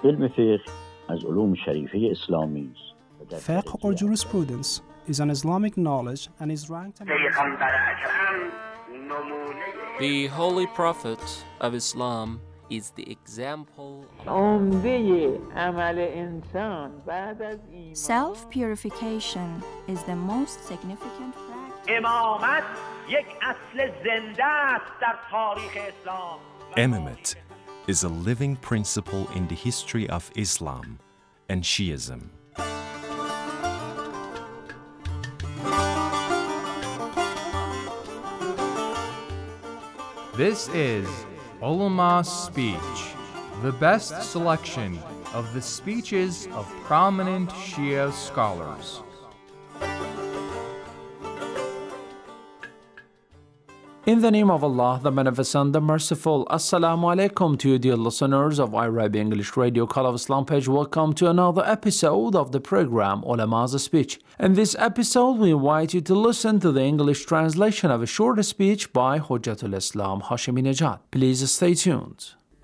علم فقه از علوم شریفه اسلامی است. Fiqh or jurisprudence is an Islamic knowledge and is ranked The Holy Prophet of Islam is the example Self-purification is the most significant practice. Imamate is a living principle in the history of Islam and Shiism. This is Ulama's Speech, the best selection of the speeches of prominent Shia scholars. In the name of Allah, the Beneficent, the Merciful, Assalamu alaikum to you, dear listeners of iRabi English Radio Call of Islam page. Welcome to another episode of the program Ulama's Speech. In this episode, we invite you to listen to the English translation of a short speech by Hujjatul Islam Hashemi Nejad. Please stay tuned.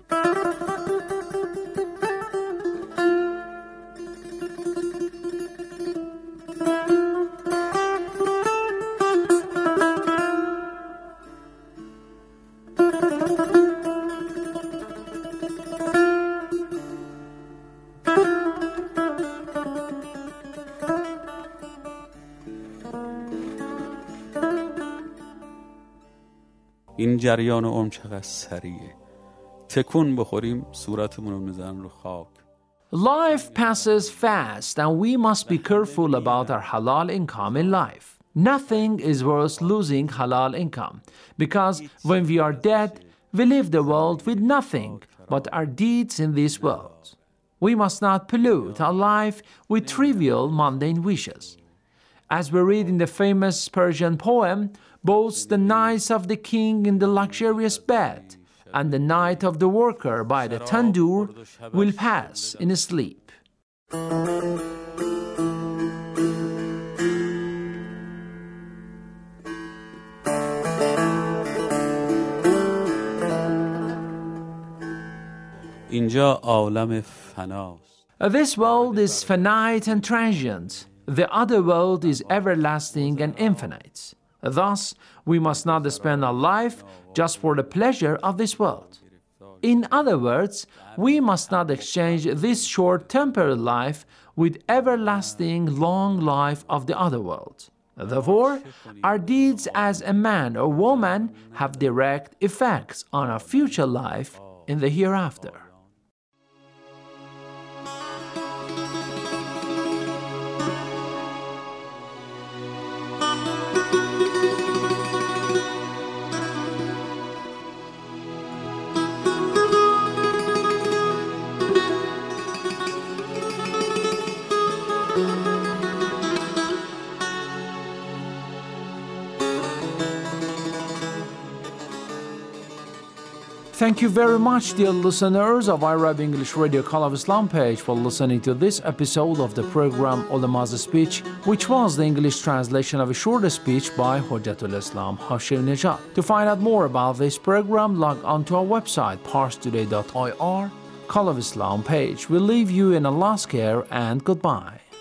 این جریان عمر چقدر سریعه. تکون بخوریم صورتمون رو میزنن رو خاک. Life passes fast and we must be careful about our halal income in life. Nothing is worth losing halal income because when we are dead, we leave the world with nothing but our deeds in this world. We must not pollute our life with trivial, mundane wishes. As we read in the famous Persian poem, both the nights of the king in the luxurious bed and the night of the worker by the tandoor will pass in sleep. اینجا عالم فناست. This world is finite and transient. The other world is everlasting and infinite. Thus, we must not spend our life just for the pleasure of this world. In other words, we must not exchange this short temporary life with everlasting long life of the other world. Therefore, our deeds as a man or woman have direct effects on our future life in the hereafter. Thank you very much, dear listeners of iRabi English Radio Call of Islam page, for listening to this episode of the program Ulama's Speech, which was the English translation of a short speech by Hujjatul Islam Hashemi Nejad. To find out more about this program, log on to our website, parstoday.ir, Call of Islam page. We leave you in Allah's care and goodbye.